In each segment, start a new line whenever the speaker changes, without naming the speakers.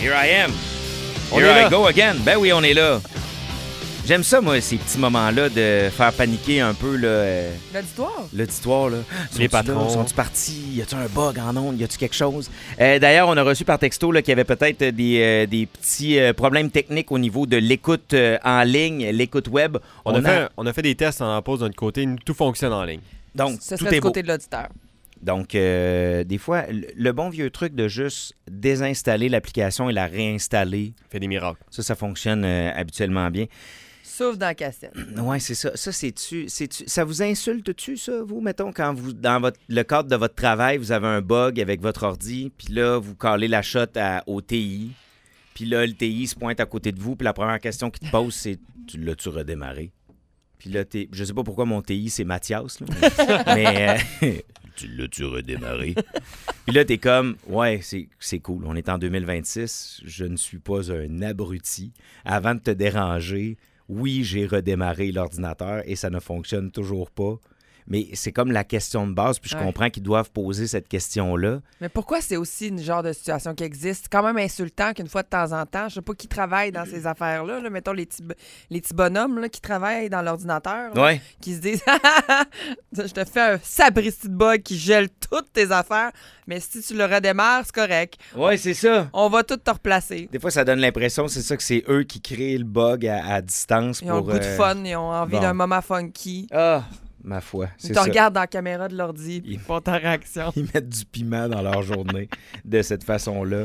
Here I am.
On
Here
est
I
là.
go again. Ben oui, on est là. J'aime ça, moi, ces petits moments-là de faire paniquer un peu l'auditoire. Là.
Les patrons.
Sont-ils partis? Y a-tu un bug en ondes? Y a-tu quelque chose? D'ailleurs, on a reçu par texto là, qu'il y avait peut-être des petits problèmes techniques au niveau de l'écoute en ligne, l'écoute web.
On a fait des tests en pause d'un côté. Tout fonctionne en ligne.
Donc,
Ce
tout
serait
est
du
beau.
côté de l'auditeur.
Donc, des fois, le bon vieux truc de juste désinstaller l'application et la réinstaller,
Fait des miracles.
ça fonctionne habituellement bien.
Sauf dans la cassette.
Oui, c'est ça. Ça, ça vous insulte-tu, ça, vous, mettons, quand vous, dans le cadre de votre travail, vous avez un bug avec votre ordi, puis là, vous calez la shot au TI, puis là, le TI se pointe à côté de vous, puis la première question qu'il te pose, c'est « L'as-tu redémarré? » Puis là, je sais pas pourquoi mon TI, c'est Mathias, là, mais tu l'as-tu redémarré? Puis là, t'es comme, ouais, c'est cool. On est en 2026. Je ne suis pas un abruti. Avant de te déranger, oui, j'ai redémarré l'ordinateur et ça ne fonctionne toujours pas. Mais c'est comme la question de base, puis je comprends qu'ils doivent poser cette question-là.
Mais pourquoi c'est aussi une genre de situation qui existe? C'est quand même insultant qu'une fois de temps en temps, je sais pas qui travaille dans ces affaires-là, là, mettons les petits bonhommes là, qui travaillent dans l'ordinateur, là,
Ouais.
qui se disent « Je te fais un sabristi de bug qui gèle toutes tes affaires, mais si tu le redémarres, c'est correct.
Ouais, c'est ça.
On va tout te replacer. »
Des fois, ça donne l'impression, c'est ça, que c'est eux qui créent le bug à distance.
Ils ont le goût de fun, ils ont envie d'un moment funky.
Ah, ma foi,
Ils
c'est
te
ça.
regardent dans la caméra de l'ordi puis ils font ta réaction.
Ils mettent du piment dans leur journée de cette façon-là.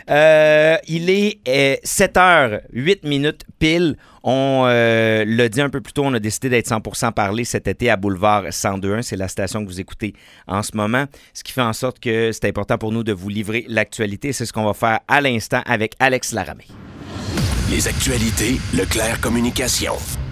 Il est 7h08 pile. On l'a dit un peu plus tôt, on a décidé d'être 100% parlé cet été à Boulevard 102.1. C'est la station que vous écoutez en ce moment. Ce qui fait en sorte que c'est important pour nous de vous livrer l'actualité. C'est ce qu'on va faire à l'instant avec Alex Laramée.
Les actualités Leclerc Communication.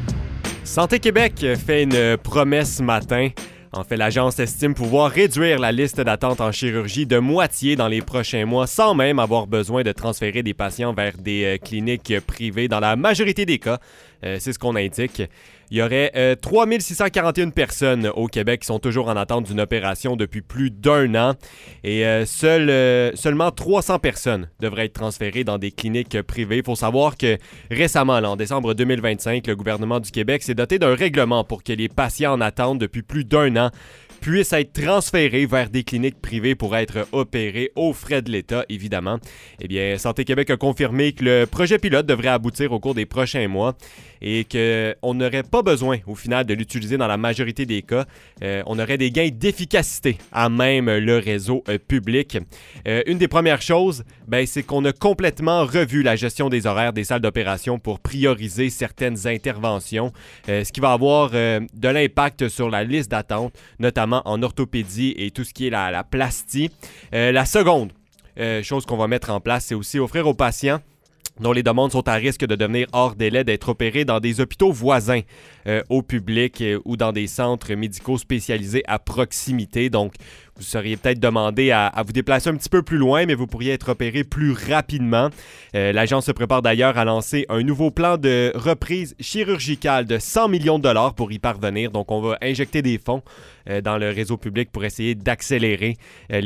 Santé Québec fait une promesse ce matin. En fait, l'agence estime pouvoir réduire la liste d'attente en chirurgie de moitié dans les prochains mois sans même avoir besoin de transférer des patients vers des cliniques privées dans la majorité des cas. C'est ce qu'on indique. Il y aurait 3641 personnes au Québec qui sont toujours en attente d'une opération depuis plus d'1 an et seulement 300 personnes devraient être transférées dans des cliniques privées. Il faut savoir que récemment, là, en décembre 2025, le gouvernement du Québec s'est doté d'un règlement pour que les patients en attente depuis plus d'1 an puissent être transférés vers des cliniques privées pour être opérés aux frais de l'État, évidemment. Eh bien, Santé Québec a confirmé que le projet pilote devrait aboutir au cours des prochains mois et qu'on n'aurait pas besoin, au final, de l'utiliser dans la majorité des cas. On aurait des gains d'efficacité à même le réseau public. Une des premières choses, c'est qu'on a complètement revu la gestion des horaires des salles d'opération pour prioriser certaines interventions, ce qui va avoir de l'impact sur la liste d'attente, notamment en orthopédie et tout ce qui est la plastie. La seconde chose qu'on va mettre en place, c'est aussi offrir aux patients dont les demandes sont à risque de devenir hors délai d'être opérés dans des hôpitaux voisins au public ou dans des centres médicaux spécialisés à proximité. Donc, vous seriez peut-être demandé à vous déplacer un petit peu plus loin, mais vous pourriez être opéré plus rapidement. L'agence se prépare d'ailleurs à lancer un nouveau plan de reprise chirurgicale de 100 millions de dollars pour y parvenir. Donc, on va injecter des fonds dans le réseau public pour essayer d'accélérer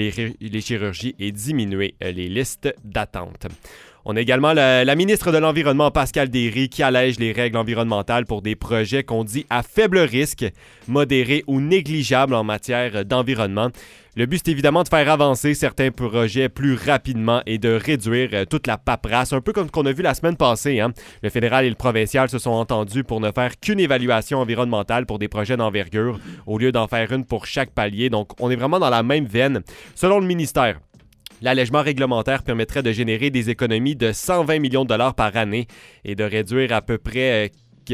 les chirurgies et diminuer les listes d'attente. On a également la ministre de l'Environnement, Pascale Derry, qui allège les règles environnementales pour des projets qu'on dit à faible risque, modérés ou négligeables en matière d'environnement. Le but, c'est évidemment de faire avancer certains projets plus rapidement et de réduire toute la paperasse, un peu comme ce qu'on a vu la semaine passée. Hein. Le fédéral et le provincial se sont entendus pour ne faire qu'une évaluation environnementale pour des projets d'envergure, au lieu d'en faire une pour chaque palier. Donc, on est vraiment dans la même veine. Selon le ministère, l'allègement réglementaire permettrait de générer des économies de 120 millions de dollars par année et de réduire à peu près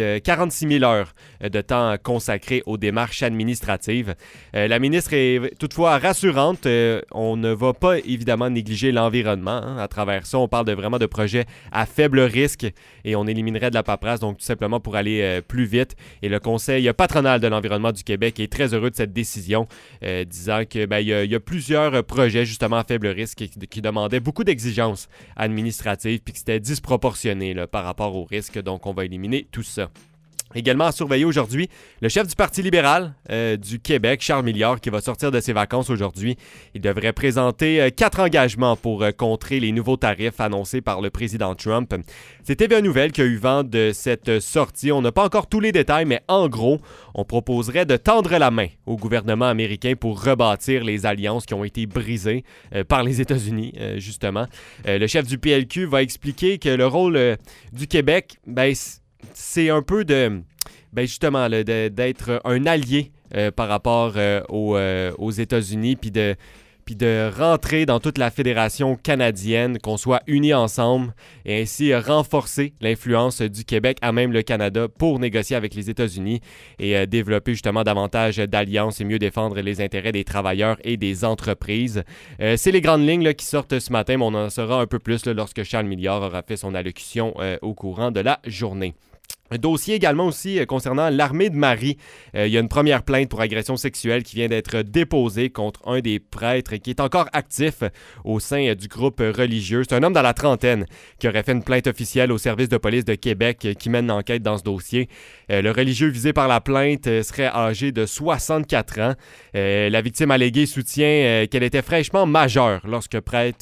46 000 heures de temps consacré aux démarches administratives. La ministre est toutefois rassurante. On ne va pas évidemment négliger l'environnement. Hein. À travers ça, on parle vraiment de projets à faible risque et on éliminerait de la paperasse, donc tout simplement pour aller plus vite. Et le Conseil patronal de l'environnement du Québec est très heureux de cette décision, disant que il y a plusieurs projets justement à faible risque qui demandaient beaucoup d'exigences administratives puis que c'était disproportionné là, par rapport au risque. Donc, on va éliminer tout ça. Également à surveiller aujourd'hui, le chef du Parti libéral du Québec, Charles Milliard, qui va sortir de ses vacances aujourd'hui. Il devrait présenter 4 engagements pour contrer les nouveaux tarifs annoncés par le président Trump. C'est TVA Nouvelle qui a eu vent de cette sortie. On n'a pas encore tous les détails, mais en gros, on proposerait de tendre la main au gouvernement américain pour rebâtir les alliances qui ont été brisées par les États-Unis, justement. Le chef du PLQ va expliquer que le rôle du Québec, c'est un peu justement d'être un allié par rapport aux États-Unis, puis de rentrer dans toute la fédération canadienne, qu'on soit unis ensemble et ainsi renforcer l'influence du Québec à même le Canada pour négocier avec les États-Unis et développer justement davantage d'alliances et mieux défendre les intérêts des travailleurs et des entreprises. C'est les grandes lignes là, qui sortent ce matin, mais on en saura un peu plus là, lorsque Charles Milliard aura fait son allocution au courant de la journée. Un dossier également aussi concernant l'Armée de Marie. Il y a une première plainte pour agression sexuelle qui vient d'être déposée contre un des prêtres qui est encore actif au sein du groupe religieux. C'est un homme dans la trentaine qui aurait fait une plainte officielle au service de police de Québec qui mène l'enquête dans ce dossier. Le religieux visé par la plainte serait âgé de 64 ans. La victime alléguée soutient qu'elle était fraîchement majeure lorsque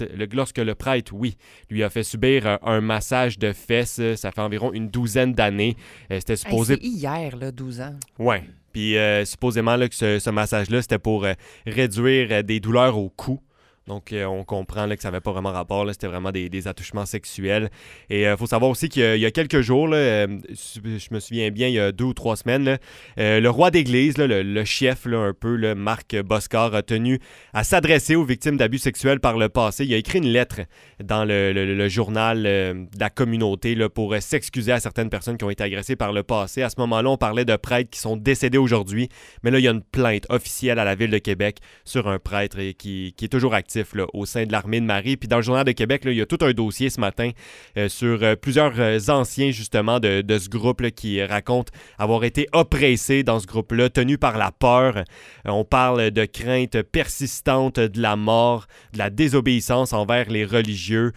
le prêtre, lui a fait subir un massage de fesses. Ça fait environ une douzaine d'années. C'était supposé...
c'est hier, là, 12 ans.
Ouais. Puis supposément là, que ce massage-là, c'était pour réduire des douleurs au cou. Donc, on comprend là, que ça n'avait pas vraiment rapport. Là, c'était vraiment des attouchements sexuels. Et il faut savoir aussi qu'il y a quelques jours, là, je me souviens bien, il y a 2 ou 3 semaines, là, le roi d'Église, là, le chef, là, un peu, là, Marc Boscard, a tenu à s'adresser aux victimes d'abus sexuels par le passé. Il a écrit une lettre dans le journal de la communauté là, pour s'excuser à certaines personnes qui ont été agressées par le passé. À ce moment-là, on parlait de prêtres qui sont décédés aujourd'hui. Mais là, il y a une plainte officielle à la Ville de Québec sur un prêtre qui est toujours actif là, au sein de l'Armée de Marie. Puis dans le Journal de Québec, là, il y a tout un dossier ce matin sur plusieurs anciens justement de ce groupe là, qui racontent avoir été oppressés dans ce groupe-là, tenus par la peur. On parle de crainte persistante de la mort, de la désobéissance envers les religieux.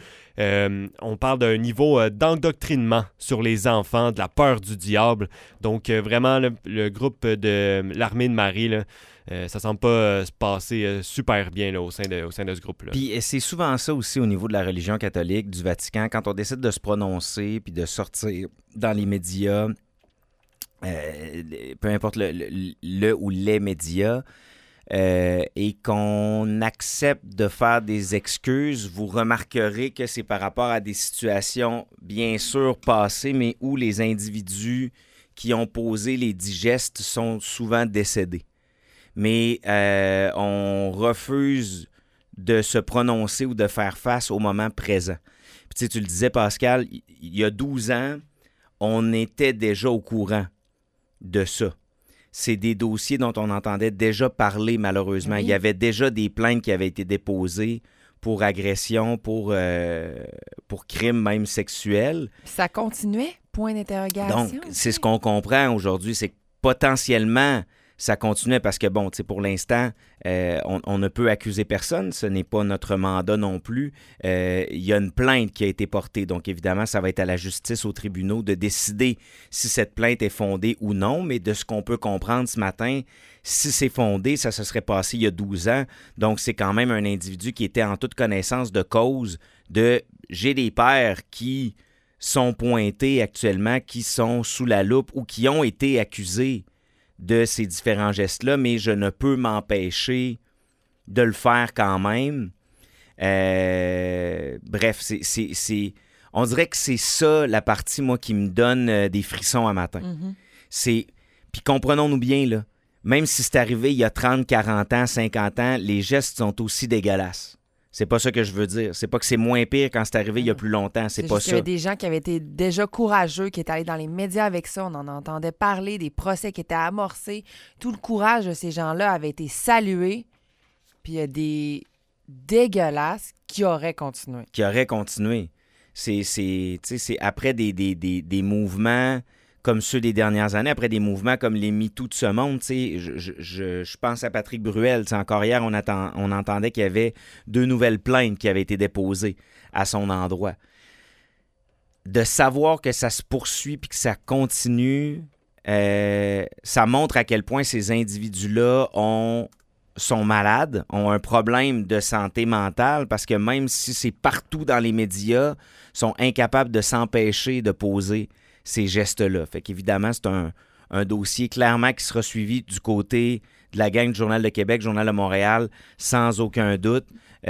On parle d'un niveau d'endoctrinement sur les enfants, de la peur du diable. Donc vraiment, le groupe de l'Armée de Marie, là, ça semble pas se passer super bien là, au sein de ce groupe-là.
Puis c'est souvent ça aussi au niveau de la religion catholique, du Vatican, quand on décide de se prononcer puis de sortir dans les médias, peu importe le ou les médias, et qu'on accepte de faire des excuses, vous remarquerez que c'est par rapport à des situations bien sûr passées, mais où les individus qui ont posé les dits gestes sont souvent décédés. Mais on refuse de se prononcer ou de faire face au moment présent. Puis, tu le disais, Pascal, il y a 12 ans, on était déjà au courant de ça. C'est des dossiers dont on entendait déjà parler, malheureusement. Oui. Il y avait déjà des plaintes qui avaient été déposées pour agression, pour crime même sexuel.
Ça continuait? Point d'interrogation.
Donc, c'est ce qu'on comprend aujourd'hui, c'est que potentiellement, ça continuait parce que, bon, tu sais, pour l'instant, on ne peut accuser personne. Ce n'est pas notre mandat non plus. Il y a une plainte qui a été portée. Donc, évidemment, ça va être à la justice, aux tribunaux, de décider si cette plainte est fondée ou non. Mais de ce qu'on peut comprendre ce matin, si c'est fondé, ça se serait passé il y a 12 ans. Donc, c'est quand même un individu qui était en toute connaissance de cause de « j'ai des pères qui sont pointés actuellement, qui sont sous la loupe ou qui ont été accusés de ces différents gestes-là, mais je ne peux m'empêcher de le faire quand même. » Bref, on dirait que c'est ça la partie, moi, qui me donne des frissons à matin. Mm-hmm. Puis comprenons-nous bien, là, même si c'est arrivé il y a 30, 40 ans, 50 ans, les gestes sont aussi dégueulasses. C'est pas ça que je veux dire. C'est pas que c'est moins pire quand c'est arrivé il y a plus longtemps. C'est pas ça.
Il y avait des gens qui avaient été déjà courageux, qui étaient allés dans les médias avec ça. On en entendait parler, des procès qui étaient amorcés. Tout le courage de ces gens-là avait été salué. Puis il y a des dégueulasses qui auraient continué.
C'est après des mouvements comme ceux des dernières années, après des mouvements comme les MeToo de ce monde, je pense à Patrick Bruel. Encore hier, on entendait qu'il y avait 2 nouvelles plaintes qui avaient été déposées à son endroit. De savoir que ça se poursuit puis que ça continue, ça montre à quel point ces individus-là sont malades, ont un problème de santé mentale, parce que même si c'est partout dans les médias, sont incapables de s'empêcher de poser ces gestes-là. Fait qu'évidemment, c'est un dossier clairement qui sera suivi du côté de la gang du Journal de Québec, Journal de Montréal, sans aucun doute.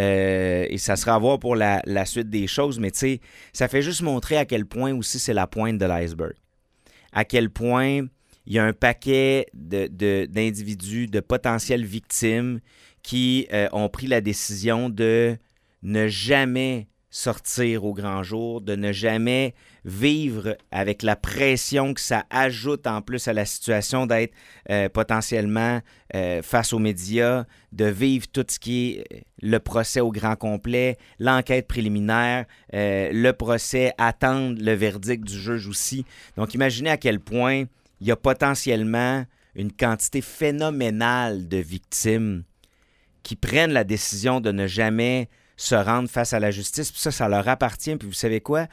Et ça sera à voir pour la suite des choses, mais tu sais, ça fait juste montrer à quel point aussi c'est la pointe de l'iceberg. À quel point il y a un paquet d'individus, de potentielles victimes qui ont pris la décision de ne jamais sortir au grand jour, de ne jamais vivre avec la pression que ça ajoute en plus à la situation d'être potentiellement face aux médias, de vivre tout ce qui est le procès au grand complet, l'enquête préliminaire, le procès, attendre le verdict du juge aussi. Donc, imaginez à quel point il y a potentiellement une quantité phénoménale de victimes qui prennent la décision de ne jamais se rendre face à la justice. Puis ça leur appartient. Puis vous savez quoi?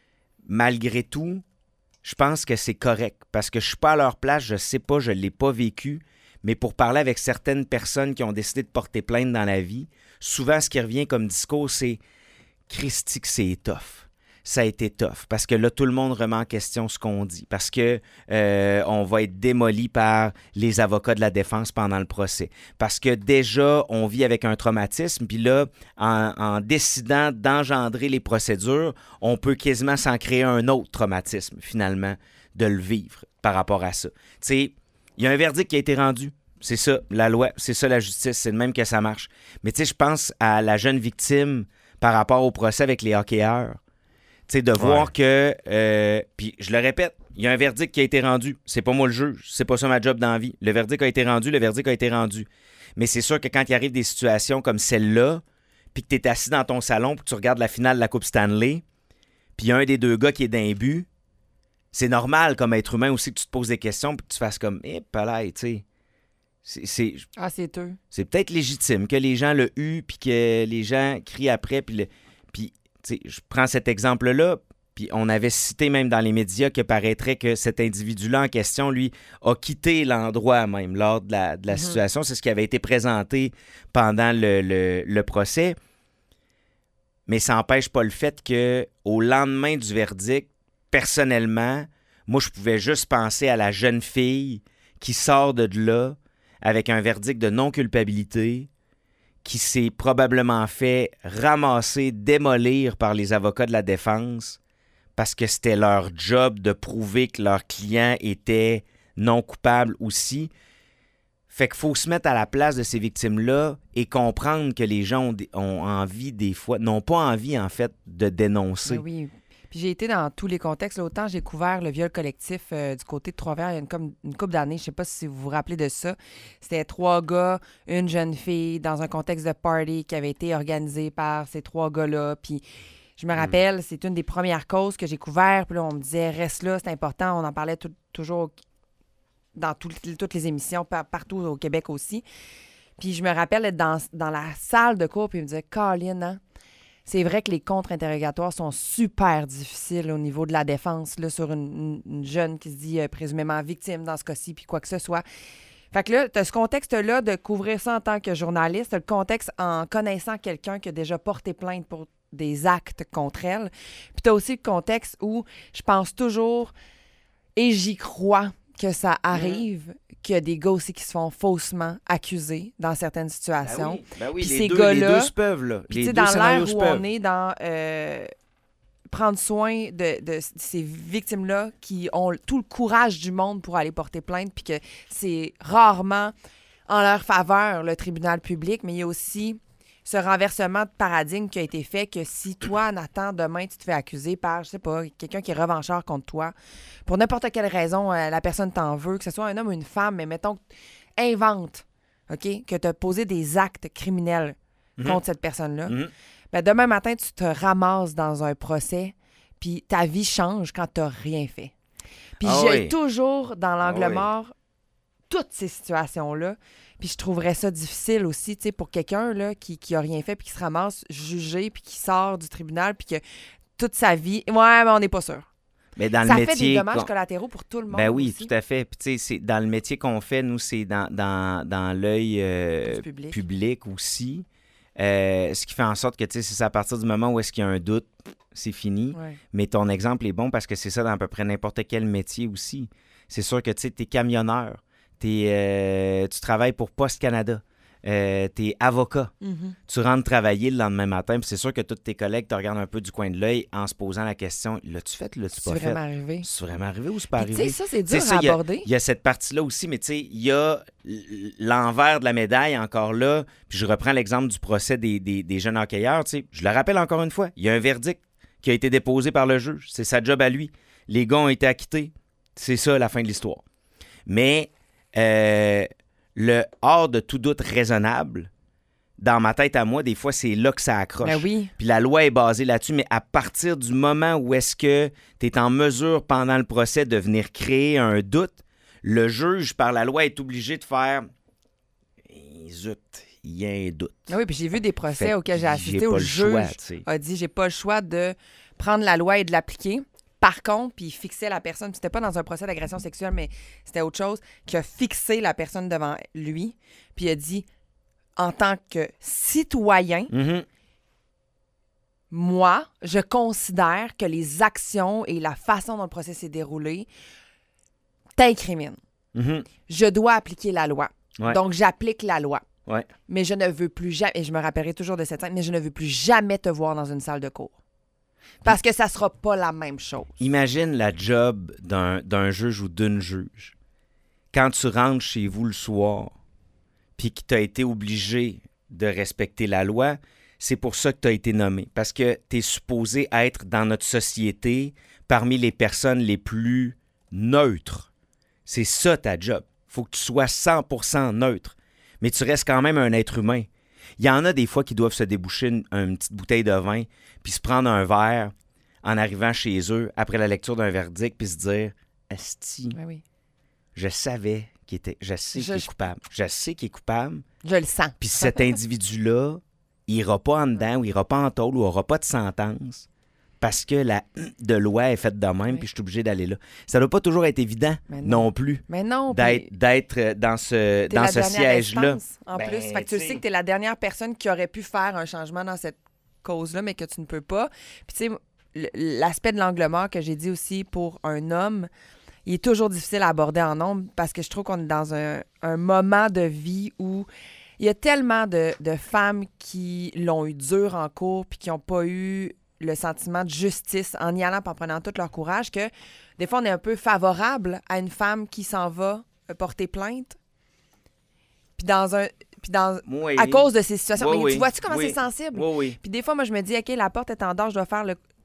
Malgré tout, je pense que c'est correct parce que je ne suis pas à leur place, je ne sais pas, je ne l'ai pas vécu. Mais pour parler avec certaines personnes qui ont décidé de porter plainte dans la vie, souvent ce qui revient comme discours, c'est « Christy que c'est tough ». Ça a été tough parce que là, tout le monde remet en question ce qu'on dit, parce que on va être démoli par les avocats de la défense pendant le procès, parce que déjà, on vit avec un traumatisme, puis là, en décidant d'engendrer les procédures, on peut quasiment s'en créer un autre traumatisme, finalement, de le vivre par rapport à ça. Tu sais, il y a un verdict qui a été rendu. C'est ça, la loi, c'est ça la justice, c'est de même que ça marche. Mais tu sais, je pense à la jeune victime par rapport au procès avec les hockeyeurs. Tu sais, de voir que, puis je le répète, il y a un verdict qui a été rendu. C'est pas moi le juge, c'est pas ça ma job dans la vie. Le verdict a été rendu, le verdict a été rendu. Mais c'est sûr que quand il arrive des situations comme celle-là, puis que tu es assis dans ton salon, puis que tu regardes la finale de la Coupe Stanley, puis il y a un des deux gars qui est d'un but, c'est normal comme être humain aussi que tu te poses des questions, puis que tu fasses comme, palais, tu sais.
C'est eux.
C'est peut-être légitime que les gens le huent, puis que les gens crient après, puis je prends cet exemple-là, puis on avait cité même dans les médias que paraîtrait que cet individu-là en question, lui, a quitté l'endroit même lors de la situation. C'est ce qui avait été présenté pendant le procès. Mais ça n'empêche pas le fait qu'au lendemain du verdict, personnellement, moi, je pouvais juste penser à la jeune fille qui sort de là avec un verdict de non-culpabilité, qui s'est probablement fait ramasser, démolir par les avocats de la défense parce que c'était leur job de prouver que leur client était non coupable aussi. Fait qu'il faut se mettre à la place de ces victimes-là et comprendre que les gens ont envie des fois, n'ont pas envie en fait de dénoncer.
Mais oui. Puis j'ai été dans tous les contextes. Là, autant j'ai couvert le viol collectif du côté de Trois-Rivières il y a une couple d'années. Je sais pas si vous vous rappelez de ça. C'était 3 gars, une jeune fille, dans un contexte de party qui avait été organisé par ces 3 gars-là. Puis je me rappelle, c'est une des premières causes que j'ai couvert. Puis là, on me disait, reste là, c'est important. On en parlait toujours dans toutes les émissions, partout au Québec aussi. Puis je me rappelle être dans la salle de cours, puis il me disait, Colin, hein? C'est vrai que les contre-interrogatoires sont super difficiles au niveau de la défense là, sur une jeune qui se dit présumément victime dans ce cas-ci, puis quoi que ce soit. Fait que là, tu as ce contexte-là de couvrir ça en tant que journaliste, tu as le contexte en connaissant quelqu'un qui a déjà porté plainte pour des actes contre elle. Puis tu as aussi le contexte où je pense toujours, et j'y crois, que ça arrive, qu'il y a des gars aussi qui se font faussement accusés dans certaines situations.
Ben oui,
puis
les
ces
deux,
gars-là,
les deux se peuvent, là.
Puis,
Les deux
dans
scénarios
l'ère
se
où
peuvent.
on est dans prendre soin de ces victimes-là qui ont tout le courage du monde pour aller porter plainte, puis que c'est rarement en leur faveur le tribunal public, mais il y a aussi ce renversement de paradigme qui a été fait que si toi, Nathan, demain, tu te fais accuser par, je sais pas, quelqu'un qui est revanchard contre toi, pour n'importe quelle raison, la personne t'en veut, que ce soit un homme ou une femme, mais mettons, invente, OK, que tu as posé des actes criminels contre cette personne-là, ben demain matin, tu te ramasses dans un procès, puis ta vie change quand tu n'as rien fait. Puis j'ai toujours, dans l'angle mort, toutes ces situations-là. Puis je trouverais ça difficile aussi, tu sais, pour quelqu'un là, qui a rien fait, puis qui se ramasse jugé, puis qui sort du tribunal, puis que toute sa vie... Ouais, mais on n'est pas sûr.
Mais dans
Ça
le
fait
métier
des dommages collatéraux pour tout le monde.
Ben oui,
aussi.
tout à fait. Puis tu sais, c'est dans le métier qu'on fait, nous, c'est dans l'œil
Du public.
public aussi. Ce qui fait en sorte que, tu sais, c'est à partir du moment où est-ce qu'il y a un doute, c'est fini.
Ouais.
Mais ton exemple est bon parce que c'est ça dans à peu près n'importe quel métier aussi. C'est sûr que, tu sais, t'es camionneur, tu travailles pour Poste Canada, t'es avocat.
Mhm.
Tu rentres travailler le lendemain matin, puis c'est sûr que tous tes collègues te regardent un peu du coin de l'œil en se posant la question, l'as-tu fait, l'as-tu
C'est
pas fait?
vraiment arrivé.
C'est vraiment arrivé ou c'est pas
Puis, tu
arrivé?
sais, ça, c'est
Tu sais,
dur
ça,
à aborder.
Il y a cette partie-là aussi, mais tu sais, il y a l'envers de la médaille encore là. Puis je reprends l'exemple du procès des jeunes hockeyeurs. Tu sais, je le rappelle encore une fois, il y a un verdict qui a été déposé par le juge. C'est sa job à lui. Les gars ont été acquittés. C'est ça la fin de l'histoire. Mais le hors de tout doute raisonnable, dans ma tête à moi, des fois, c'est là que ça accroche.
Ben oui.
Puis la loi est basée là-dessus, mais à partir du moment où est-ce que tu es en mesure, pendant le procès, de venir créer un doute, le juge, par la loi, est obligé de faire « Zut, il y a un doute.
Ah oui, puis j'ai vu des procès
Fait
auxquels j'ai
que
assisté
j'ai
où
pas
le
le choix,
juge
tu sais.
a dit j'ai pas le choix de prendre la loi et de l'appliquer. Par contre, puis il fixait la personne, c'était pas dans un procès d'agression sexuelle, mais c'était autre chose, qui a fixé la personne devant lui, puis il a dit en tant que citoyen,
Mhm.
moi, je considère que les actions et la façon dont le procès s'est déroulé t'incriminent.
Mhm.
Je dois appliquer la loi.
Ouais.
Donc, j'applique la loi.
Ouais.
Mais je ne veux plus jamais, et je me rappellerai toujours de cette scène, mais je ne veux plus jamais te voir dans une salle de cours. Parce que ça sera pas la même chose.
Imagine la job d'un juge ou d'une juge. Quand tu rentres chez vous le soir, puis que tu as été obligé de respecter la loi, c'est pour ça que tu as été nommé. Parce que tu es supposé être dans notre société parmi les personnes les plus neutres. C'est ça ta job. Faut que tu sois 100% neutre. Mais tu restes quand même un être humain. Il y en a des fois qui doivent se déboucher une petite bouteille de vin puis se prendre un verre en arrivant chez eux après la lecture d'un verdict puis se dire « Asti,
Ben oui.
je savais qu'il était... Je sais qu'il est coupable. Je sais qu'il est coupable.
Je le sens.
Puis cet individu-là, il ira pas en dedans ou il ira pas en tôle ou aura pas de sentence parce que la de loi est faite de même
Oui.
puis je suis obligé d'aller là. Ça doit pas toujours être évident
Mais
non plus
Mais non. puis
d'être dans ce,
t'es
dans
la
ce
dernière
siège-là.
instance, en
Ben,
plus. Fait que tu
tu sais.
sais que tu es la dernière personne qui aurait pu faire un changement dans cette cause-là, mais que tu ne peux pas. Puis tu sais, l'aspect de l'angle mort que j'ai dit aussi pour un homme, il est toujours difficile à aborder en nombre parce que je trouve qu'on est dans un moment de vie où il y a tellement de femmes qui l'ont eu dur en cours puis qui n'ont pas eu le sentiment de justice en y allant et en prenant tout leur courage que des fois, on est un peu favorable à une femme qui s'en va porter plainte. Puis
Oui.
à cause de ces situations.
Oui,
Mais
oui.
tu vois-tu comment
Oui.
c'est sensible?
Oui, oui.
Puis des fois, moi, je me dis, OK, la porte est en dehors, je dois faire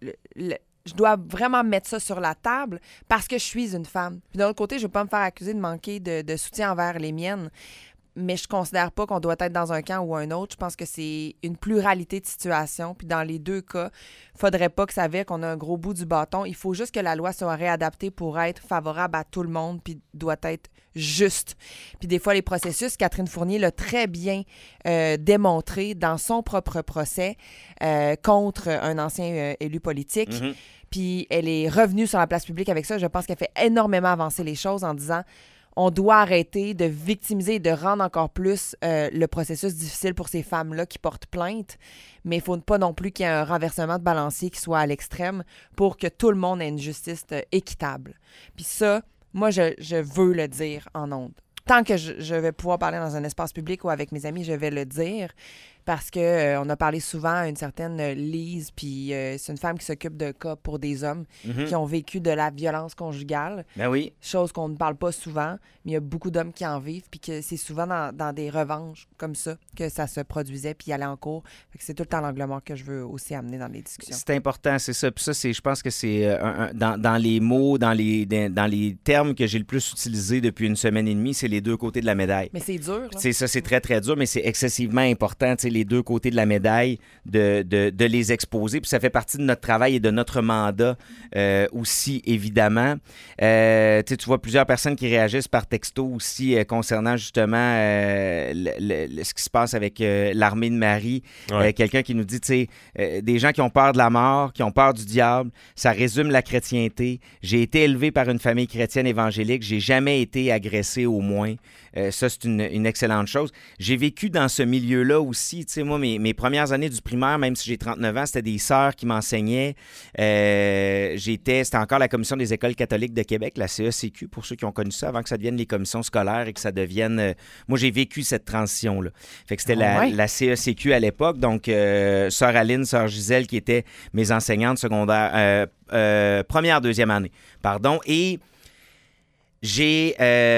je dois vraiment mettre ça sur la table parce que je suis une femme. Puis d'un autre côté, je ne veux pas me faire accuser de manquer de soutien envers les miennes. Mais je considère pas qu'on doit être dans un camp ou un autre. Je pense que c'est une pluralité de situations. Puis dans les deux cas, faudrait pas que ça vire qu'on a un gros bout du bâton. Il faut juste que la loi soit réadaptée pour être favorable à tout le monde puis doit être juste. Puis des fois, les processus, Catherine Fournier l'a très bien démontré dans son propre procès contre un ancien élu politique.
Mhm.
Puis elle est revenue sur la place publique avec ça. Je pense qu'elle fait énormément avancer les choses en disant on doit arrêter de victimiser et de rendre encore plus le processus difficile pour ces femmes-là qui portent plainte. Mais il ne faut pas non plus qu'il y ait un renversement de balancier qui soit à l'extrême pour que tout le monde ait une justice équitable. Puis ça, moi, je veux le dire en ondes. Tant que je vais pouvoir parler dans un espace public ou avec mes amis, je vais le dire. Parce que on a parlé souvent à une certaine Lise, puis c'est une femme qui s'occupe de cas pour des hommes qui ont vécu de la violence conjugale.
Ben oui.
Chose qu'on ne parle pas souvent, mais il y a beaucoup d'hommes qui en vivent, puis que c'est souvent dans des revanches comme ça que ça se produisait, puis y aller en cours. Fait que c'est tout le temps l'angle mort que je veux aussi amener dans les discussions.
C'est important, c'est ça. Puis ça, je pense que c'est dans les mots, dans les termes que j'ai le plus utilisés depuis une semaine et demie, c'est les deux côtés de la médaille.
Mais c'est dur, là.
C'est ça, c'est très, très dur, mais c'est excessivement important. Tu sais, les deux côtés de la médaille, de les exposer. Puis ça fait partie de notre travail et de notre mandat aussi, évidemment. Tu vois plusieurs personnes qui réagissent par texto aussi concernant justement ce qui se passe avec l'armée de Marie.
Ouais.
Quelqu'un qui nous dit, des gens qui ont peur de la mort, qui ont peur du diable, ça résume la chrétienté. J'ai été élevé par une famille chrétienne évangélique, j'ai jamais été agressé au moins. Ça, c'est une excellente chose. J'ai vécu dans ce milieu-là aussi. Tu sais, moi, mes premières années du primaire, même si j'ai 39 ans, c'était des sœurs qui m'enseignaient. C'était encore la Commission des écoles catholiques de Québec, la CECQ, pour ceux qui ont connu ça, avant que ça devienne les commissions scolaires et que ça devienne... moi, j'ai vécu cette transition-là. Fait que c'était la CECQ à l'époque. Donc, sœur Aline, sœur Gisèle, qui étaient mes enseignantes secondaires... première, deuxième année, pardon. Et j'ai...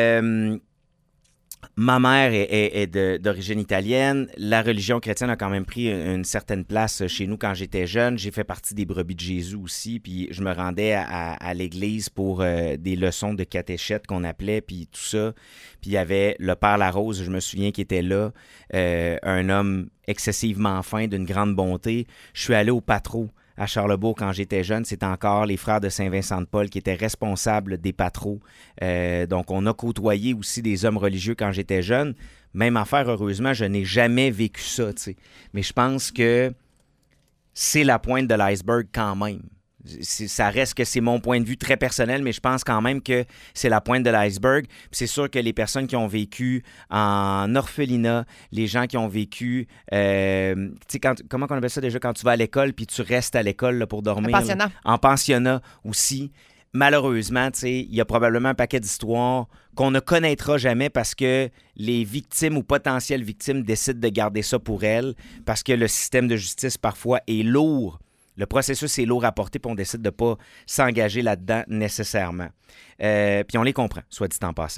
ma mère est d'origine italienne. La religion chrétienne a quand même pris une certaine place chez nous quand j'étais jeune. J'ai fait partie des brebis de Jésus aussi, puis je me rendais à l'église pour des leçons de catéchète qu'on appelait, puis tout ça. Puis il y avait le Père Larose, je me souviens, qui était là, un homme excessivement fin, d'une grande bonté. Je suis allé au Patro à Charlebourg quand j'étais jeune. C'est encore les frères de Saint-Vincent-de-Paul qui étaient responsables des patros. Donc, on a côtoyé aussi des hommes religieux quand j'étais jeune. Même affaire, heureusement, je n'ai jamais vécu ça, tu sais. Mais je pense que c'est la pointe de l'iceberg quand même. Ça reste que c'est mon point de vue très personnel, mais je pense quand même que c'est la pointe de l'iceberg. Puis c'est sûr que les personnes qui ont vécu en orphelinat, les gens qui ont vécu, tu sais, comment on appelle ça déjà, quand tu vas à l'école puis tu restes à l'école là, pour dormir?
En pensionnat.
En pensionnat aussi. Malheureusement, tu sais, il y a probablement un paquet d'histoires qu'on ne connaîtra jamais parce que les victimes ou potentielles victimes décident de garder ça pour elles parce que le système de justice parfois est lourd. Le processus est lourd à porter, puis on décide de ne pas s'engager là-dedans nécessairement. Puis on les comprend, soit dit en passant.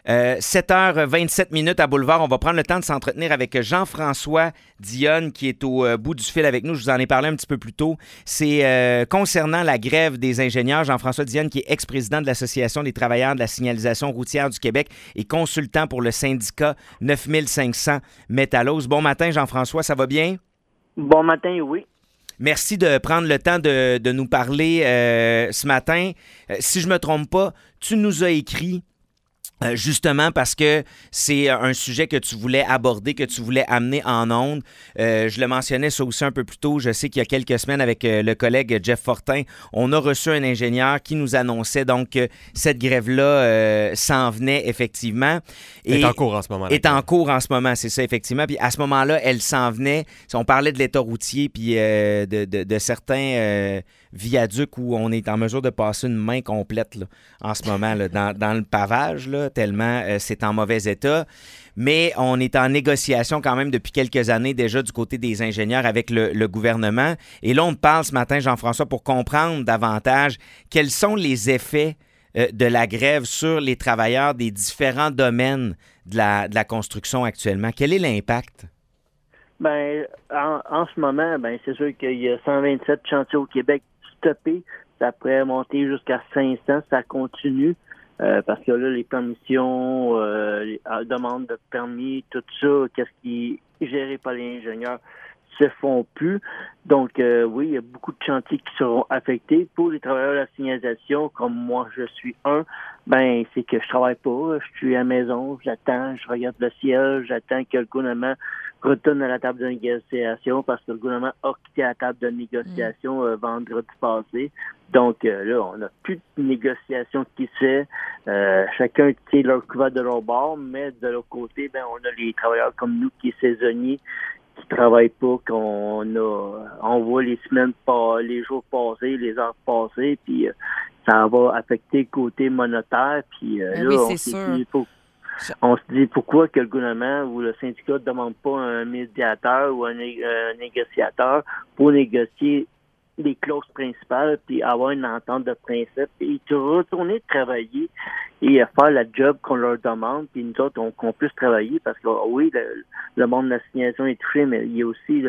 7h27 à Boulevard, on va prendre le temps de s'entretenir avec Jean-François Dionne, qui est au bout du fil avec nous. Je vous en ai parlé un petit peu plus tôt. C'est concernant la grève des ingénieurs. Jean-François Dionne, qui est ex-président de l'Association des travailleurs de la signalisation routière du Québec et consultant pour le syndicat 9500 Métallos. Bon matin, Jean-François, ça va bien?
Bon matin, oui.
Merci de prendre le temps de nous parler ce matin. Si je ne me trompe pas, tu nous as écrit justement parce que c'est un sujet que tu voulais aborder, que tu voulais amener en ondes. Je le mentionnais ça aussi un peu plus tôt. Je sais qu'il y a quelques semaines avec le collègue Jeff Fortin, on a reçu un ingénieur qui nous annonçait donc que cette grève-là s'en venait effectivement.
Est en cours en ce moment.
Est en cours en ce moment, c'est ça effectivement. Puis à ce moment-là, elle s'en venait. On parlait de l'État routier puis de certains viaducs où on est en mesure de passer une main complète là, en ce moment là, dans le pavage, là, tellement c'est en mauvais état. Mais on est en négociation quand même depuis quelques années déjà du côté des ingénieurs avec le gouvernement. Et là, on te parle ce matin, Jean-François, pour comprendre davantage quels sont les effets de la grève sur les travailleurs des différents domaines de la construction actuellement. Quel est l'impact?
Ben, en ce moment, ben c'est sûr qu'il y a 127 chantiers au Québec stoppés. Ça pourrait monter jusqu'à 500. Ça continue. Parce que là, les permissions, les demandes de permis, tout ça, qu'est-ce qui est géré par les ingénieurs, se font plus. Donc, oui, il y a beaucoup de chantiers qui seront affectés. Pour les travailleurs de la signalisation, comme moi, je suis un, ben c'est que je travaille pas. Je suis à la maison, j'attends, je regarde le ciel, j'attends que le gouvernement retourne à la table de négociation parce que le gouvernement a quitté la table de négociation vendredi passé. Donc là, on n'a plus de négociation qui se fait. Chacun tire leur couvert de leur bord, mais de l'autre côté, ben on a les travailleurs comme nous qui sont saisonniers, qui travaillent pas, on voit les semaines les jours passer, les heures passer, puis ça va affecter le côté monétaire. Puis là,
oui,
on
c'est
s'est
sûr.
on se dit pourquoi que le gouvernement ou le syndicat ne demande pas un médiateur ou un négociateur pour négocier les clauses principales puis avoir une entente de principe et retourner travailler et faire la job qu'on leur demande puis nous autres qu'on puisse travailler parce que oui le monde de la signalisation est touché mais il y a aussi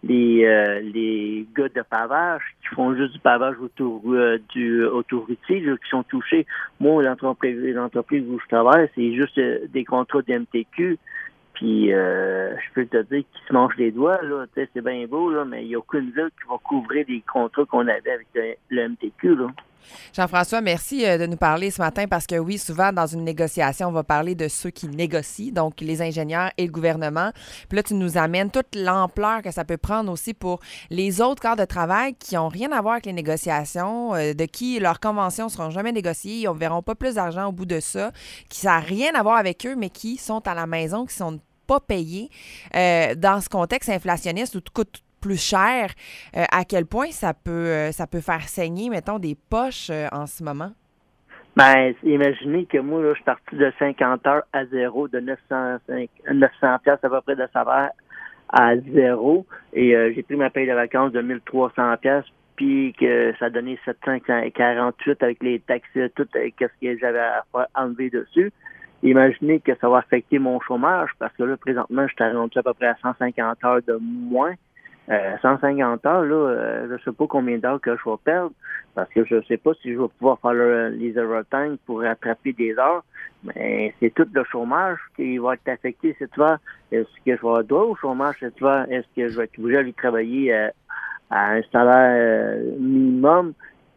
les gars de pavage qui font juste du pavage du autoroutier qui sont touchés. Moi l'entreprise où je travaille c'est juste des contrats de MTQ Puis, je peux te dire qu'ils se mangent les doigts, là. Tu sais, c'est bien beau, là, mais il n'y a aucune ville qui va couvrir les contrats qu'on avait avec le MTQ, là.
Jean-François, merci de nous parler ce matin parce que oui, souvent dans une négociation, on va parler de ceux qui négocient, donc les ingénieurs et le gouvernement. Puis là, tu nous amènes toute l'ampleur que ça peut prendre aussi pour les autres corps de travail qui n'ont rien à voir avec les négociations, de qui leurs conventions ne seront jamais négociées, ils ne verront pas plus d'argent au bout de ça, qui ça n'a rien à voir avec eux, mais qui sont à la maison, qui sont pas payés. Dans ce contexte inflationniste où tout coûte plus cher, à quel point ça peut faire saigner, mettons, des poches en ce moment?
Ben, imaginez que moi, là, je suis parti de 50 heures à zéro, de 900 piastres à peu près de salaire à zéro, et j'ai pris ma paye de vacances de 1300 piastres, puis que ça donnait 748 avec les taxes, tout, qu'est-ce que j'avais à faire enlever dessus. Imaginez que ça va affecter mon chômage, parce que là, présentement, je suis rendu à peu près à 150 heures de moins. 150 heures, là, je sais pas combien d'heures que je vais perdre, parce que je sais pas si je vais pouvoir faire les overtime pour rattraper des heures, mais c'est tout le chômage qui va être affecté cet hiver. Est-ce que je vais avoir droit au chômage cet hiver? Est-ce que je vais être obligé d'aller travailler à un salaire minimum?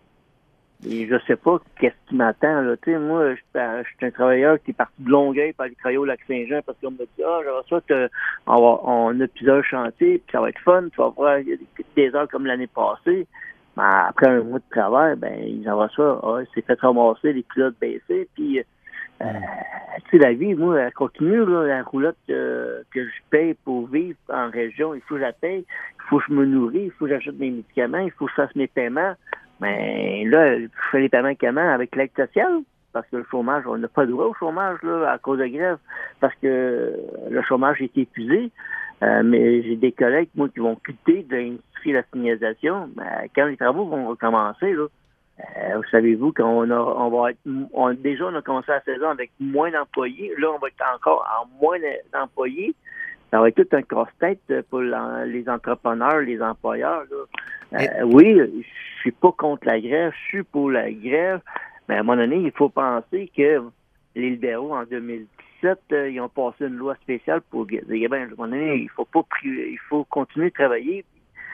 Et je sais pas qu'est-ce qui m'attend, là. Tu sais, moi, je suis un travailleur qui est parti de Longueuil pour aller travailler au Lac-Saint-Jean parce qu'on me dit, on a plusieurs chantiers, puis ça va être fun, tu vas voir des heures comme l'année passée. Mais après un mois de travail, ben, ils envoient ça, c'est fait ramasser, les pilotes baissés, puis, tu sais, la vie, moi, elle continue, là, la roulotte que je paye pour vivre en région, il faut que je la paye, il faut que je me nourris, il faut que j'achète mes médicaments, il faut que je fasse mes paiements. Mais là, je fais les paiements comment? Avec l'aide sociale? Parce que le chômage, on n'a pas droit au chômage là, à cause de grève. Parce que le chômage est épuisé. Mais j'ai des collègues, moi, qui vont quitter de l'industrie de la signalisation. Quand les travaux vont recommencer, là, vous savez-vous qu'on va être... déjà, on a commencé la saison avec moins d'employés. Là, on va être encore en moins d'employés. Ça va être tout un casse-tête pour les entrepreneurs, les employeurs. Là. Oui, je suis pas contre la grève, je suis pour la grève, mais à un moment donné, il faut penser que les libéraux, en 2017, ils ont passé une loi spéciale pour dire, ben, à un moment donné, il faut continuer de travailler.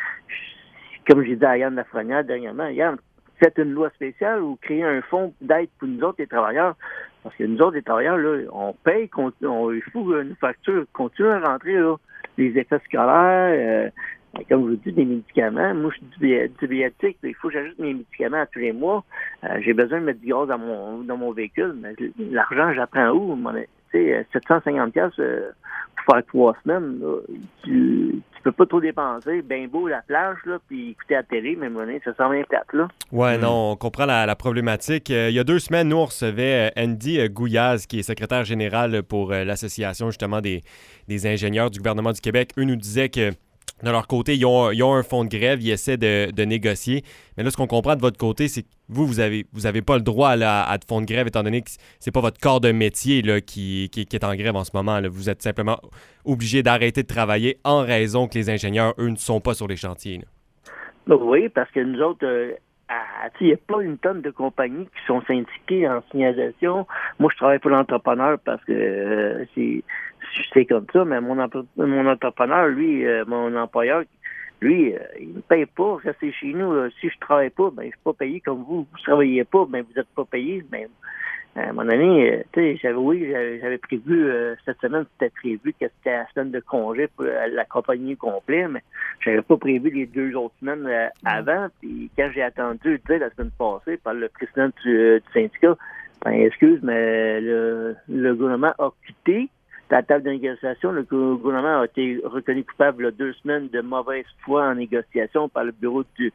Comme j'ai dit à Yann Lafrenière dernièrement, Yann, faites une loi spéciale ou créez un fonds d'aide pour nous autres, les travailleurs. Parce que nous autres, les travailleurs, là, on paye, il faut une facture, continue à rentrer, là, les effets scolaires, comme je vous dis, des médicaments. Moi, je suis diabétique, il faut que j'ajoute mes médicaments à tous les mois. J'ai besoin de mettre du gaz dans mon véhicule, mais l'argent, j'apprends où? Tu sais, 750$ pour faire 3 semaines, là, tu peux pas trop dépenser. Ben beau la plage, là, puis écouter la télé, mais monnaie, ça s'en vient plate, là.
Ouais, non, on comprend la problématique. Il y a 2 semaines, nous, on recevait Andy Gouillaz, qui est secrétaire général pour l'association, justement, des ingénieurs du gouvernement du Québec. Eux nous disaient que de leur côté, ils ont un fonds de grève, ils essaient de négocier. Mais là, ce qu'on comprend de votre côté, c'est que vous avez pas le droit à de fonds de grève, étant donné que c'est pas votre corps de métier là, qui est en grève en ce moment. Là. Vous êtes simplement obligé d'arrêter de travailler en raison que les ingénieurs, eux, ne sont pas sur les chantiers.
Là. Oui, parce que nous autres, il n'y a pas une tonne de compagnies qui sont syndiquées en signalisation. Moi, je travaille pour l'entrepreneur parce que c'est comme ça, mais mon entrepreneur, lui, mon employeur, lui, il ne paye pas, rester chez nous. Si je travaille pas, ben je suis pas payé comme vous. Vous travaillez pas, ben vous êtes pas payé. Ben, à un moment donné, tu sais, j'avais prévu, cette semaine, c'était prévu que c'était la semaine de congé pour la compagnie complète, mais j'avais pas prévu les 2 autres semaines avant. Puis quand j'ai attendu, la semaine passée, par le président du syndicat, ben excuse, mais le gouvernement a quitté la table de négociation. Le gouvernement a été reconnu coupable là, 2 semaines de mauvaise foi en négociation par le bureau du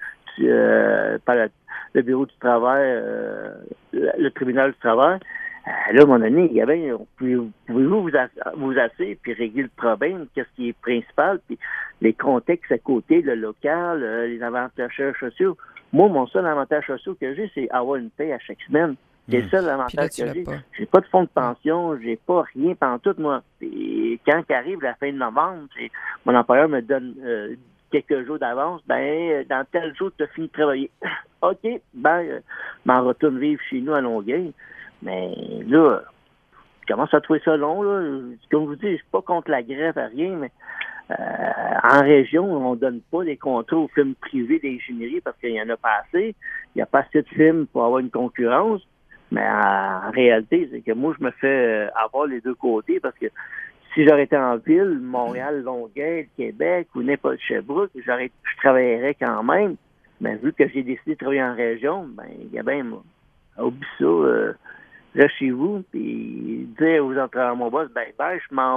bureau du travail, le tribunal du travail. Là, à un moment donné, il y avait, pouvez-vous vous asseoir puis régler le problème, qu'est-ce qui est principal, puis les contextes à côté, le local, les avantages sociaux. Moi, mon seul avantage social que j'ai, c'est avoir une paie à chaque semaine. C'est ça l'avantage que j'ai. J'ai pas de fonds de pension, j'ai pas rien pantoute, moi. Et quand arrive la fin de novembre, mon employeur me donne quelques jours d'avance, ben dans tel jour, tu as fini de travailler. OK, ben m'en retourne vivre chez nous à Longueuil. Mais là, je commence à trouver ça long, là. Comme je vous dis, je suis pas contre la grève à rien, mais en région, on donne pas des contrats aux firmes privées d'ingénierie parce qu'il y en a pas assez. Il n'y a pas assez de firmes pour avoir une concurrence. Mais en réalité, c'est que moi, je me fais avoir les deux côtés parce que si j'aurais été en ville, Montréal, Longueuil, Québec ou n'importe Sherbrooke, je travaillerais quand même. Mais vu que j'ai décidé de travailler en région, ben, il y a bien, oublie ça, reste chez vous, puis dire aux entraîneurs, mon boss, ben, je m'en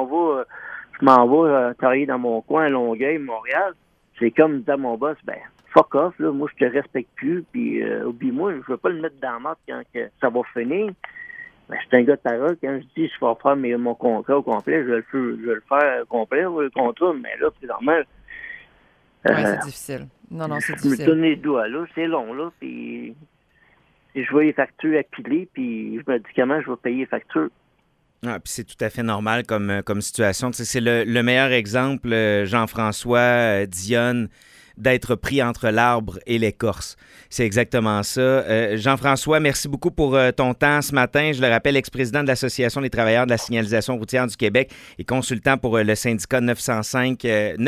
vais travailler dans mon coin à Longueuil, Montréal. C'est comme dire à mon boss, ben, fuck off, là, moi, je te respecte plus, puis oublie-moi, je veux pas le mettre dans la marque quand que ça va finir. Ben, je suis un gars de parole, quand je dis je vais faire mon contrat au complet, je vais le faire au complet, le contrat, mais là, présentement,
c'est difficile. Non, c'est difficile.
Je me donne les doigts, là, c'est long, là, puis je vois les factures accumulées, puis je me dis comment je vais payer les factures.
Ah, puis c'est tout à fait normal comme situation. Tu sais, c'est le meilleur exemple, Jean-François Dionne, d'être pris entre l'arbre et l'écorce. C'est exactement ça. Jean-François, merci beaucoup pour ton temps ce matin. Je le rappelle, ex-président de l'Association des travailleurs de la signalisation routière du Québec et consultant pour le syndicat 9005,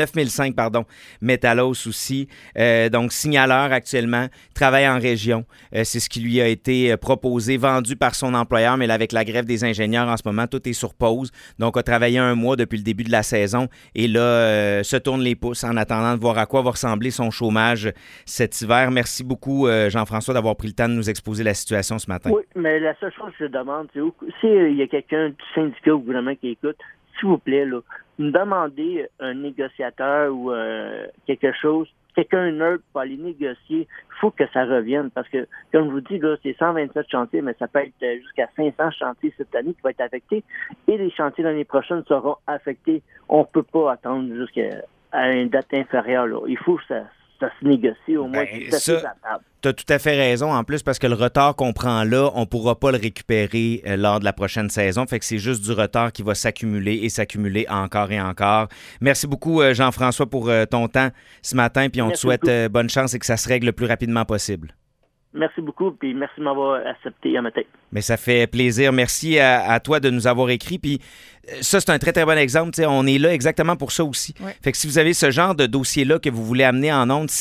Métallos aussi. Donc, signaleur actuellement, travaille en région. C'est ce qui lui a été proposé, vendu par son employeur, mais là, avec la grève des ingénieurs en ce moment, tout est sur pause. Donc, a travaillé 1 mois depuis le début de la saison et là, se tourne les pouces en attendant de voir à quoi va ressembler son chômage cet hiver. Merci beaucoup, Jean-François, d'avoir pris le temps de nous exposer la situation ce matin.
Oui, mais la seule chose que je demande, c'est s'il y a quelqu'un du syndicat ou gouvernement qui écoute, s'il vous plaît, là, nous demandez un négociateur ou quelque chose, quelqu'un neutre pour aller négocier, il faut que ça revienne parce que, comme je vous dis, là, c'est 127 chantiers, mais ça peut être jusqu'à 500 chantiers cette année qui vont être affectés et les chantiers l'année prochaine seront affectés. On ne peut pas attendre jusqu'à une date inférieure. Là. Il faut que ça se négocie au moins.
Tu as tout à fait raison. En plus, parce que le retard qu'on prend là, on ne pourra pas le récupérer lors de la prochaine saison. Fait que c'est juste du retard qui va s'accumuler et s'accumuler encore et encore. Merci beaucoup, Jean-François, pour ton temps ce matin. Puis on te souhaite bonne chance et que ça se règle le plus rapidement possible.
Merci beaucoup, puis merci de m'avoir accepté à matin.
Mais ça fait plaisir. Merci à toi de nous avoir écrit. Puis ça, c'est un très, très bon exemple. T'sais, on est là exactement pour ça aussi. Ouais. Fait que si vous avez ce genre de dossier-là que vous voulez amener en ondes,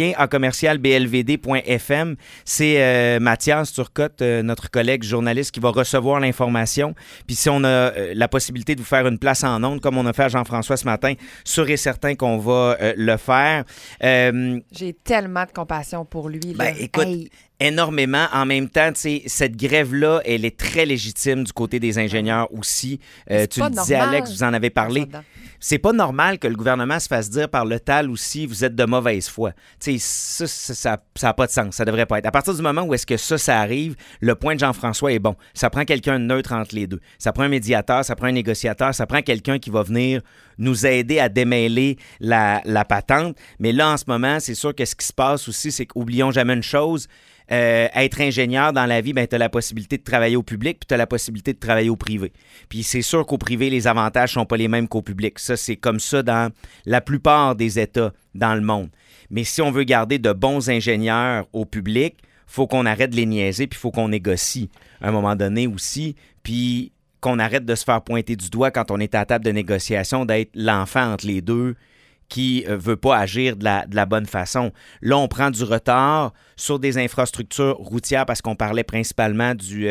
citoyen@blvd.fm, c'est Mathias Turcotte, notre collègue journaliste, qui va recevoir l'information. Puis si on a la possibilité de vous faire une place en ondes, comme on a fait à Jean-François ce matin, sûr et certain qu'on va le faire.
J'ai tellement de compassion pour lui. Là.
Ben, écoute, énormément. En même temps, cette grève-là, elle est très légitime du côté des ingénieurs aussi. Tu le disais, Alex, vous en avez parlé. C'est pas normal que le gouvernement se fasse dire par le TAL aussi, vous êtes de mauvaise foi. Ça n'a pas de sens. Ça devrait pas être. À partir du moment où est-ce que ça arrive, le point de Jean-François est bon. Ça prend quelqu'un de neutre entre les deux. Ça prend un médiateur, ça prend un négociateur, ça prend quelqu'un qui va venir nous aider à démêler la patente. Mais là, en ce moment, c'est sûr que ce qui se passe aussi, c'est qu'oublions jamais une chose, être ingénieur dans la vie, ben, tu as la possibilité de travailler au public puis tu as la possibilité de travailler au privé. Puis c'est sûr qu'au privé, les avantages sont pas les mêmes qu'au public. Ça, c'est comme ça dans la plupart des États dans le monde. Mais si on veut garder de bons ingénieurs au public, faut qu'on arrête de les niaiser puis il faut qu'on négocie à un moment donné aussi. Puis qu'on arrête de se faire pointer du doigt quand on est à la table de négociation, d'être l'enfant entre les deux qui ne veut pas agir de la bonne façon. Là, on prend du retard sur des infrastructures routières parce qu'on parlait principalement du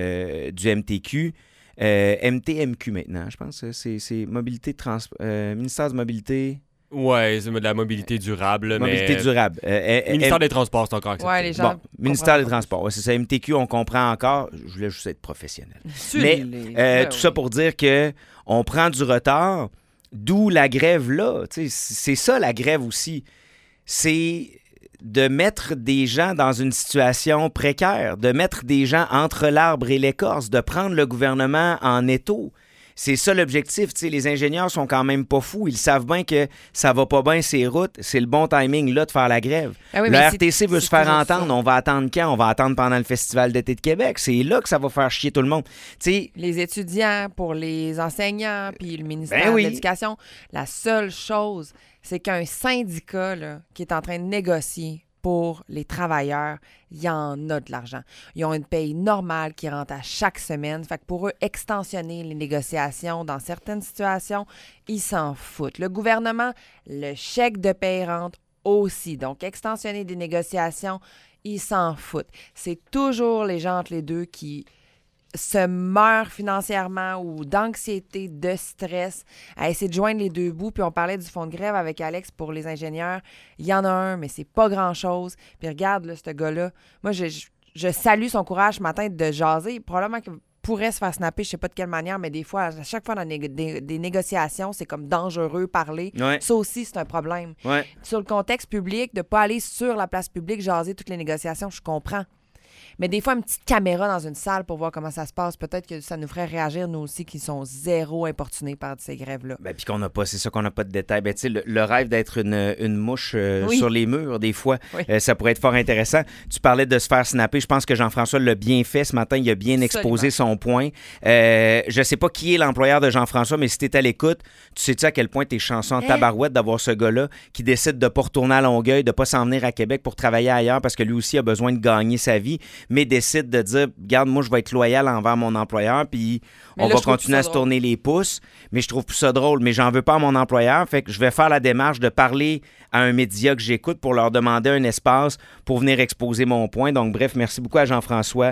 MTQ. MTMQ maintenant, je pense. C'est mobilité ministère de mobilité...
Oui, c'est de la mobilité durable.
Mobilité durable.
Ministère des Transports, c'est encore accepté.
Ouais, les gens
ministère des Transports, ouais, c'est ça. MTQ, on comprend encore. Je voulais juste être professionnel. Mais tout ça pour dire que on prend du retard, d'où la grève là. C'est ça la grève aussi. C'est de mettre des gens dans une situation précaire, de mettre des gens entre l'arbre et l'écorce, de prendre le gouvernement en étau. C'est ça l'objectif. T'sais, les ingénieurs sont quand même pas fous. Ils savent bien que ça va pas bien ces routes. C'est le bon timing là de faire la grève. Ah oui, le RTC veut se faire entendre. Ça. On va attendre quand? On va attendre pendant le Festival d'été de Québec. C'est là que ça va faire chier tout le monde. T'sais,
les étudiants, pour les enseignants, puis le ministère de l'Éducation, la seule chose, c'est qu'un syndicat là, qui est en train de négocier pour les travailleurs, il y en a de l'argent. Ils ont une paye normale qui rentre à chaque semaine. Fait que pour eux, extensionner les négociations dans certaines situations, ils s'en foutent. Le gouvernement, le chèque de paye rentre aussi. Donc, extensionner des négociations, ils s'en foutent. C'est toujours les gens entre les deux qui se meurent financièrement ou d'anxiété, de stress, à essayer de joindre les deux bouts. Puis on parlait du fonds de grève avec Alex pour les ingénieurs. Il y en a un, mais c'est pas grand-chose. Puis regarde, là, ce gars-là, moi, je salue son courage ce matin de jaser. Probablement qu'il pourrait se faire snapper, je sais pas de quelle manière, mais des fois, à chaque fois dans des négociations, c'est comme dangereux parler.
Ouais.
Ça aussi, c'est un problème.
Ouais.
Sur le contexte public, de pas aller sur la place publique jaser toutes les négociations, je comprends. Mais des fois, une petite caméra dans une salle pour voir comment ça se passe, peut-être que ça nous ferait réagir, nous aussi, qui sont zéro importunés par ces grèves-là.
Ben, puis qu'on n'a pas, c'est ça qu'on n'a pas de détails. Ben, tu sais, le rêve d'être une mouche
Oui.
sur les murs, des fois,
Oui.
ça pourrait être fort intéressant. Tu parlais de se faire snapper. Je pense que Jean-François l'a bien fait ce matin. Il a bien exposé son point. Je sais pas qui est l'employeur de Jean-François, mais si tu es à l'écoute, tu sais-tu à quel point t'es chanceux en tabarouette d'avoir ce gars-là qui décide de pas retourner à Longueuil, de pas s'en venir à Québec pour travailler ailleurs parce que lui aussi a besoin de gagner sa vie, mais décide de dire, regarde, moi, je vais être loyal envers mon employeur, puis on va continuer à se tourner les pouces, mais je trouve plus ça drôle, mais j'en veux pas à mon employeur, fait que je vais faire la démarche de parler à un média que j'écoute pour leur demander un espace pour venir exposer mon point. Donc, bref, merci beaucoup à Jean-François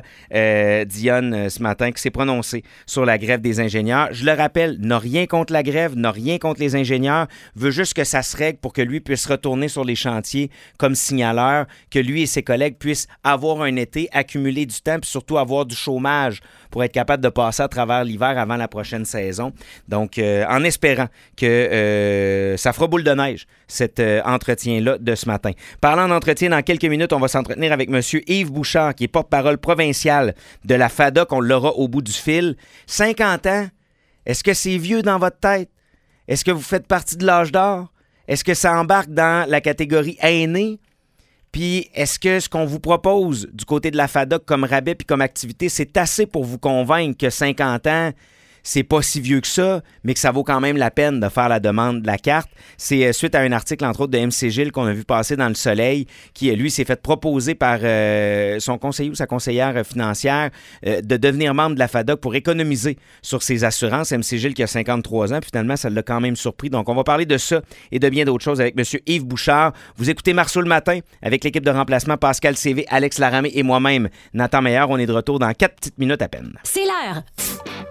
Dionne ce matin qui s'est prononcé sur la grève des ingénieurs. Je le rappelle, n'a rien contre la grève, n'a rien contre les ingénieurs, veut juste que ça se règle pour que lui puisse retourner sur les chantiers comme signaleur, que lui et ses collègues puissent avoir un été, accumuler du temps, puis surtout avoir du chômage pour être capable de passer à travers l'hiver avant la prochaine saison. Donc, en espérant que ça fera boule de neige, cet entretien-là de ce matin. Parlant d'entretien, dans quelques minutes, on va s'entretenir avec M. Yves Bouchard, qui est porte-parole provincial de la FADOC. On l'aura au bout du fil. 50 ans, est-ce que c'est vieux dans votre tête? Est-ce que vous faites partie de l'âge d'or? Est-ce que ça embarque dans la catégorie aînée? Puis, est-ce que ce qu'on vous propose du côté de la FADOC comme rabais puis comme activité, c'est assez pour vous convaincre que 50 ans, c'est pas si vieux que ça, mais que ça vaut quand même la peine de faire la demande de la carte? C'est suite à un article, entre autres, de MC Gilles qu'on a vu passer dans Le Soleil, qui, lui, s'est fait proposer par son conseiller ou sa conseillère financière de devenir membre de la FADOC pour économiser sur ses assurances. MC Gilles qui a 53 ans, puis finalement, ça l'a quand même surpris. Donc, on va parler de ça et de bien d'autres choses avec M. Yves Bouchard. Vous écoutez Marceau le matin avec l'équipe de remplacement Pascal CV, Alex Laramé et moi-même, Nathan Meilleur. On est de retour dans 4 petites minutes à peine.
C'est l'heure